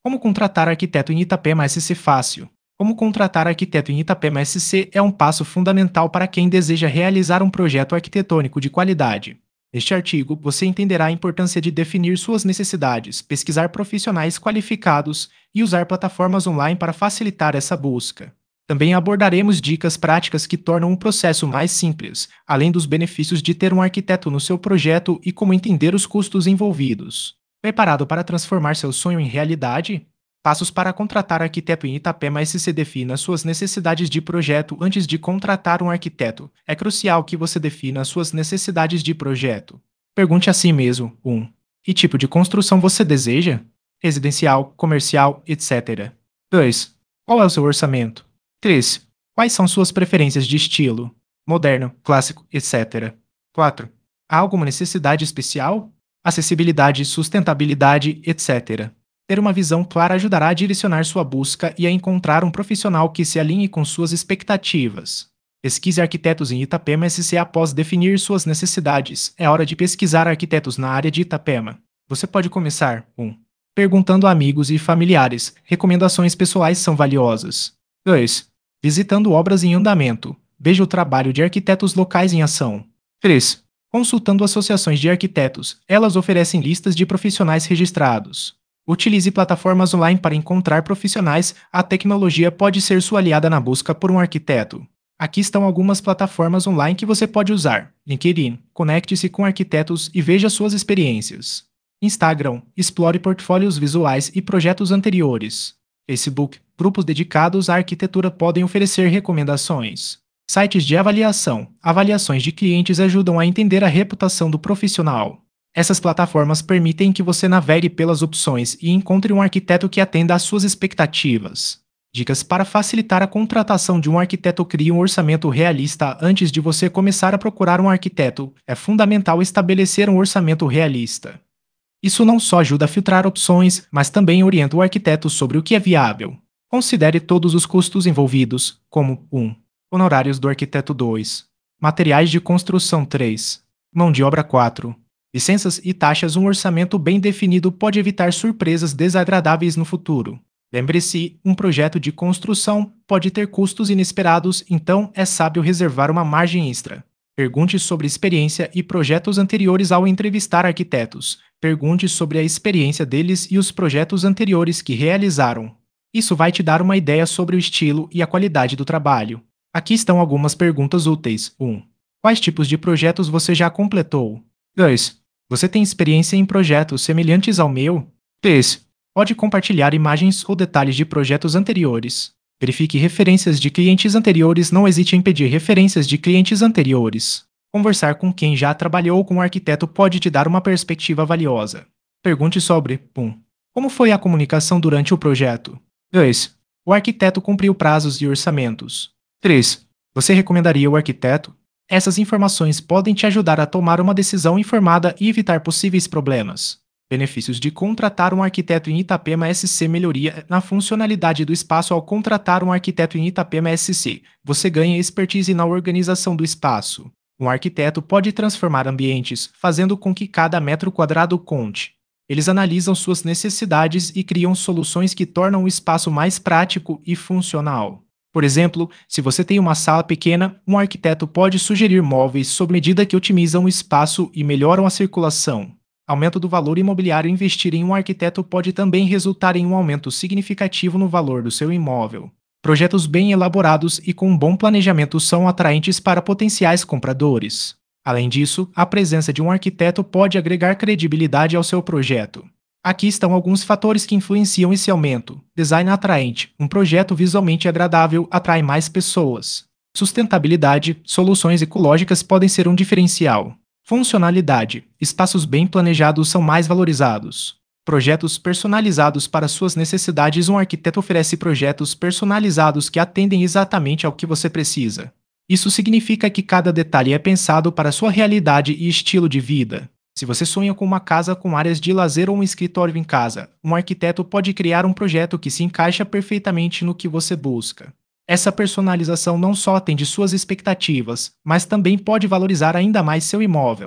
Como contratar arquiteto em Itapema SC fácil? Como contratar arquiteto em Itapema SC é um passo fundamental para quem deseja realizar um projeto arquitetônico de qualidade. Neste artigo, você entenderá a importância de definir suas necessidades, pesquisar profissionais qualificados e usar plataformas online para facilitar essa busca. Também abordaremos dicas práticas que tornam o processo mais simples, além dos benefícios de ter um arquiteto no seu projeto e como entender os custos envolvidos. Preparado para transformar seu sonho em realidade? Passos para contratar arquiteto em Itapema SC. Defina suas necessidades de projeto antes de contratar um arquiteto. É crucial que você defina suas necessidades de projeto. Pergunte a si mesmo: 1. Que tipo de construção você deseja? Residencial, comercial, etc. 2. Qual é o seu orçamento? 3. Quais são suas preferências de estilo? Moderno, clássico, etc. 4. Há alguma necessidade especial? Acessibilidade, sustentabilidade, etc. Ter uma visão clara ajudará a direcionar sua busca e a encontrar um profissional que se alinhe com suas expectativas. Pesquise arquitetos em Itapema SC após definir suas necessidades. É hora de pesquisar arquitetos na área de Itapema. Você pode começar 1. Perguntando a amigos e familiares. Recomendações pessoais são valiosas. 2. Visitando obras em andamento. Veja o trabalho de arquitetos locais em ação. 3. Consultando associações de arquitetos. Elas oferecem listas de profissionais registrados. Utilize plataformas online para encontrar profissionais. A tecnologia pode ser sua aliada na busca por um arquiteto. Aqui estão algumas plataformas online que você pode usar. LinkedIn. Conecte-se com arquitetos e veja suas experiências. Instagram. Explore portfólios visuais e projetos anteriores. Facebook. Grupos dedicados à arquitetura podem oferecer recomendações. Sites de avaliação. Avaliações de clientes ajudam a entender a reputação do profissional. Essas plataformas permitem que você navegue pelas opções e encontre um arquiteto que atenda às suas expectativas. Dicas para facilitar a contratação de um arquiteto: crie um orçamento realista antes de você começar a procurar um arquiteto. É fundamental estabelecer um orçamento realista. Isso não só ajuda a filtrar opções, mas também orienta o arquiteto sobre o que é viável. Considere todos os custos envolvidos, como 1. Honorários do arquiteto. 2. Materiais de construção. 3. Mão de obra. 4. Licenças e taxas. Um orçamento bem definido pode evitar surpresas desagradáveis no futuro. Lembre-se, um projeto de construção pode ter custos inesperados, então é sábio reservar uma margem extra. Pergunte sobre experiência e projetos anteriores ao entrevistar arquitetos. Pergunte sobre a experiência deles e os projetos anteriores que realizaram. Isso vai te dar uma ideia sobre o estilo e a qualidade do trabalho. Aqui estão algumas perguntas úteis. 1. Quais tipos de projetos você já completou? 2. Você tem experiência em projetos semelhantes ao meu? 3. Pode compartilhar imagens ou detalhes de projetos anteriores. Verifique referências de clientes anteriores. Não hesite em pedir referências de clientes anteriores. Conversar com quem já trabalhou com um arquiteto pode te dar uma perspectiva valiosa. Pergunte sobre 1. Como foi a comunicação durante o projeto? 2. O arquiteto cumpriu prazos e orçamentos. 3. Você recomendaria o arquiteto? Essas informações podem te ajudar a tomar uma decisão informada e evitar possíveis problemas. Benefícios de contratar um arquiteto em Itapema SC. Melhoria na funcionalidade do espaço. Ao contratar um arquiteto em Itapema SC, você ganha expertise na organização do espaço. Um arquiteto pode transformar ambientes, fazendo com que cada metro quadrado conte. Eles analisam suas necessidades e criam soluções que tornam o espaço mais prático e funcional. Por exemplo, se você tem uma sala pequena, um arquiteto pode sugerir móveis sob medida que otimizam o espaço e melhoram a circulação. Aumento do valor imobiliário. Investir em um arquiteto pode também resultar em um aumento significativo no valor do seu imóvel. Projetos bem elaborados e com um bom planejamento são atraentes para potenciais compradores. Além disso, a presença de um arquiteto pode agregar credibilidade ao seu projeto. Aqui estão alguns fatores que influenciam esse aumento. Design atraente. Um projeto visualmente agradável atrai mais pessoas. Sustentabilidade. Soluções ecológicas podem ser um diferencial. Funcionalidade. Espaços bem planejados são mais valorizados. Projetos personalizados para suas necessidades. Um arquiteto oferece projetos personalizados que atendem exatamente ao que você precisa. Isso significa que cada detalhe é pensado para sua realidade e estilo de vida. Se você sonha com uma casa com áreas de lazer ou um escritório em casa, um arquiteto pode criar um projeto que se encaixa perfeitamente no que você busca. Essa personalização não só atende suas expectativas, mas também pode valorizar ainda mais seu imóvel.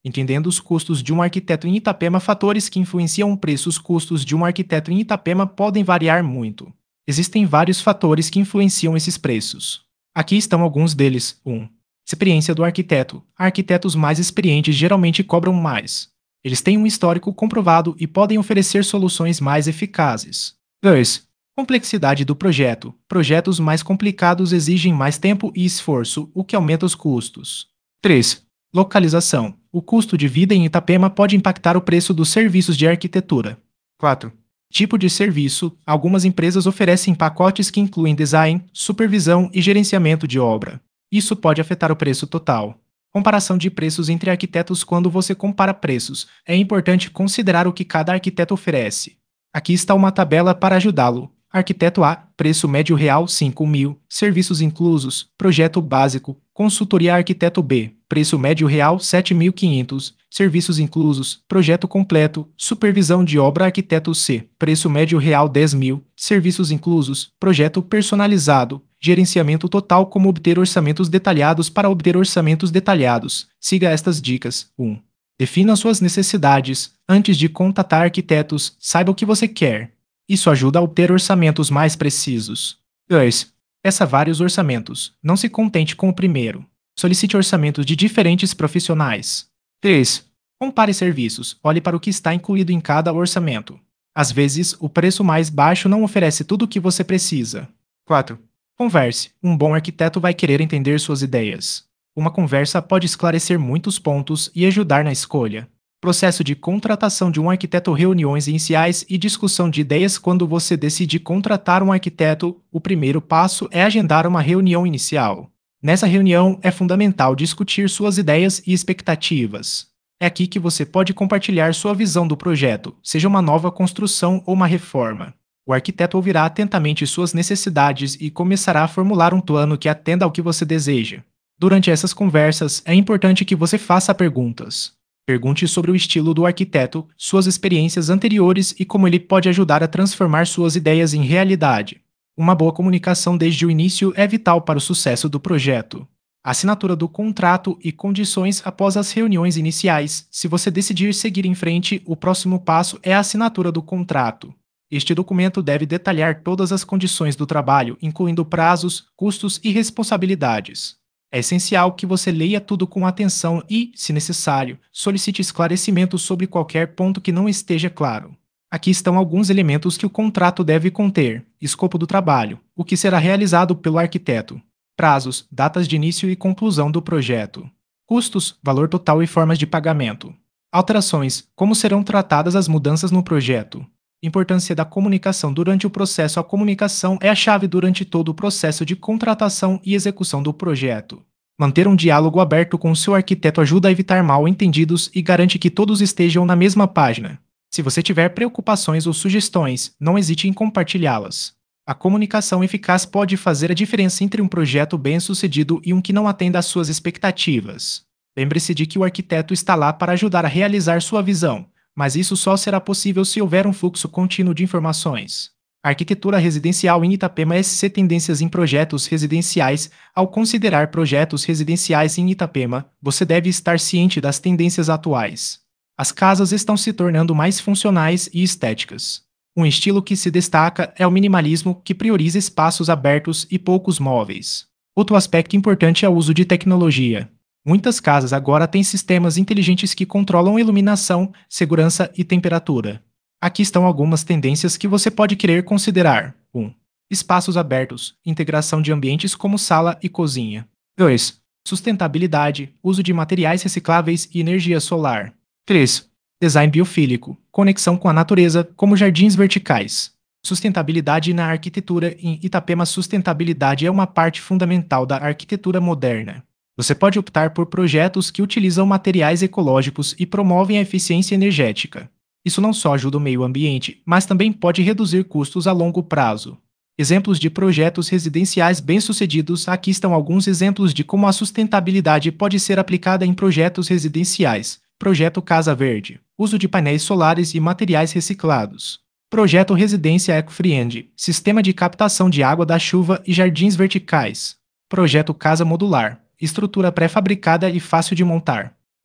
Entendendo os custos de um arquiteto em Itapema, fatores que influenciam o preço. Os custos de um arquiteto em Itapema podem variar muito. Existem vários fatores que influenciam esses preços. Aqui estão alguns deles. 1. Experiência do arquiteto. Arquitetos mais experientes geralmente cobram mais. Eles têm um histórico comprovado e podem oferecer soluções mais eficazes. 2. Complexidade do projeto. Projetos mais complicados exigem mais tempo e esforço, o que aumenta os custos. 3. Localização. O custo de vida em Itapema pode impactar o preço dos serviços de arquitetura. 4. Tipo de serviço. Algumas empresas oferecem pacotes que incluem design, supervisão e gerenciamento de obra. Isso pode afetar o preço total. Comparação de preços entre arquitetos. Quando você compara preços, é importante considerar o que cada arquiteto oferece. Aqui está uma tabela para ajudá-lo. Arquiteto A, preço médio real 5.000, serviços inclusos, projeto básico, consultoria. Arquiteto B, preço médio real 7.500, serviços inclusos, projeto completo, supervisão de obra. Arquiteto C, preço médio real 10.000, serviços inclusos, projeto personalizado, gerenciamento total. Como obter orçamentos detalhados? Para obter orçamentos detalhados, siga estas dicas. 1. Defina suas necessidades. Antes de contatar arquitetos, saiba o que você quer. Isso ajuda a obter orçamentos mais precisos. 2. Peça vários orçamentos. Não se contente com o primeiro. Solicite orçamentos de diferentes profissionais. 3. Compare serviços. Olhe para o que está incluído em cada orçamento. Às vezes, o preço mais baixo não oferece tudo o que você precisa. 4. Converse. Um bom arquiteto vai querer entender suas ideias. Uma conversa pode esclarecer muitos pontos e ajudar na escolha. Processo de contratação de um arquiteto. Reuniões iniciais e discussão de ideias. Quando você decide contratar um arquiteto, o primeiro passo é agendar uma reunião inicial. Nessa reunião, é fundamental discutir suas ideias e expectativas. É aqui que você pode compartilhar sua visão do projeto, seja uma nova construção ou uma reforma. O arquiteto ouvirá atentamente suas necessidades e começará a formular um plano que atenda ao que você deseja. Durante essas conversas, é importante que você faça perguntas. Pergunte sobre o estilo do arquiteto, suas experiências anteriores e como ele pode ajudar a transformar suas ideias em realidade. Uma boa comunicação desde o início é vital para o sucesso do projeto. Assinatura do contrato e condições. Após as reuniões iniciais, se você decidir seguir em frente, o próximo passo é a assinatura do contrato. Este documento deve detalhar todas as condições do trabalho, incluindo prazos, custos e responsabilidades. É essencial que você leia tudo com atenção e, se necessário, solicite esclarecimentos sobre qualquer ponto que não esteja claro. Aqui estão alguns elementos que o contrato deve conter: escopo do trabalho, o que será realizado pelo arquiteto, prazos, datas de início e conclusão do projeto, custos, valor total e formas de pagamento, alterações, como serão tratadas as mudanças no projeto. Importância da comunicação durante o processo. A comunicação é a chave durante todo o processo de contratação e execução do projeto. Manter um diálogo aberto com seu arquiteto ajuda a evitar mal-entendidos e garante que todos estejam na mesma página. Se você tiver preocupações ou sugestões, não hesite em compartilhá-las. A comunicação eficaz pode fazer a diferença entre um projeto bem-sucedido e um que não atenda às suas expectativas. Lembre-se de que o arquiteto está lá para ajudar a realizar sua visão, mas isso só será possível se houver um fluxo contínuo de informações. Arquitetura residencial em Itapema. SC Tendências em projetos residenciais. Ao considerar projetos residenciais em Itapema, você deve estar ciente das tendências atuais. As casas estão se tornando mais funcionais e estéticas. Um estilo que se destaca é o minimalismo, que prioriza espaços abertos e poucos móveis. Outro aspecto importante é o uso de tecnologia. Muitas casas agora têm sistemas inteligentes que controlam iluminação, segurança e temperatura. Aqui estão algumas tendências que você pode querer considerar. 1. Espaços abertos, integração de ambientes como sala e cozinha. 2. Sustentabilidade, uso de materiais recicláveis e energia solar. 3. Design biofílico, conexão com a natureza, como jardins verticais. Sustentabilidade na arquitetura. Em Itapema, sustentabilidade é uma parte fundamental da arquitetura moderna. Você pode optar por projetos que utilizam materiais ecológicos e promovem a eficiência energética. Isso não só ajuda o meio ambiente, mas também pode reduzir custos a longo prazo. Exemplos de projetos residenciais bem-sucedidos. Aqui estão alguns exemplos de como a sustentabilidade pode ser aplicada em projetos residenciais. Projeto Casa Verde, uso de painéis solares e materiais reciclados. Projeto Residência Eco-Friend, sistema de captação de água da chuva e jardins verticais. Projeto Casa Modular, estrutura pré-fabricada e fácil de montar.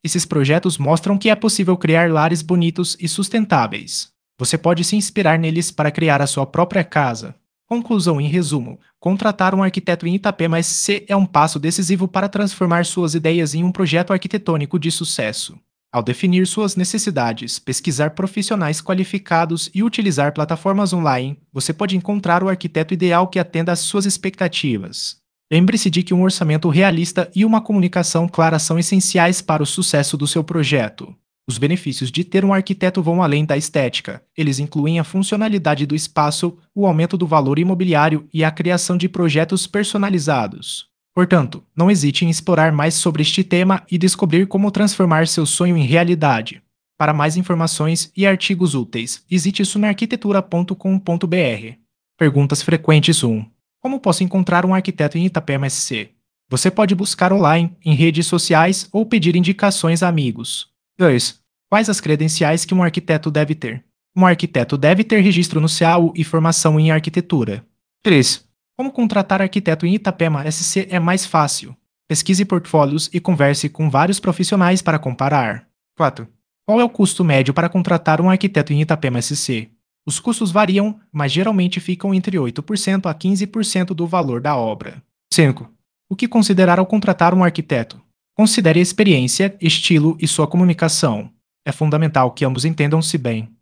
Esses projetos mostram que é possível criar lares bonitos e sustentáveis. Você pode se inspirar neles para criar a sua própria casa. Conclusão em resumo: contratar um arquiteto em Itapema SC é um passo decisivo para transformar suas ideias em um projeto arquitetônico de sucesso. Ao definir suas necessidades, pesquisar profissionais qualificados e utilizar plataformas online, você pode encontrar o arquiteto ideal que atenda às suas expectativas. Lembre-se de que um orçamento realista e uma comunicação clara são essenciais para o sucesso do seu projeto. Os benefícios de ter um arquiteto vão além da estética. Eles incluem a funcionalidade do espaço, o aumento do valor imobiliário e a criação de projetos personalizados. Portanto, não hesite em explorar mais sobre este tema e descobrir como transformar seu sonho em realidade. Para mais informações e artigos úteis, visite sunarquitetura.com.br. Perguntas frequentes 1. Como posso encontrar um arquiteto em Itapema SC? Você pode buscar online, em redes sociais ou pedir indicações a amigos. 2. Quais as credenciais que um arquiteto deve ter? Um arquiteto deve ter registro no CAU e formação em arquitetura. 3. Como contratar arquiteto em Itapema SC é mais fácil? Pesquise portfólios e converse com vários profissionais para comparar. 4. Qual é o custo médio para contratar um arquiteto em Itapema SC? Os custos variam, mas geralmente ficam entre 8% a 15% do valor da obra. 5. O que considerar ao contratar um arquiteto? Considere a experiência, estilo e sua comunicação. É fundamental que ambos entendam-se bem.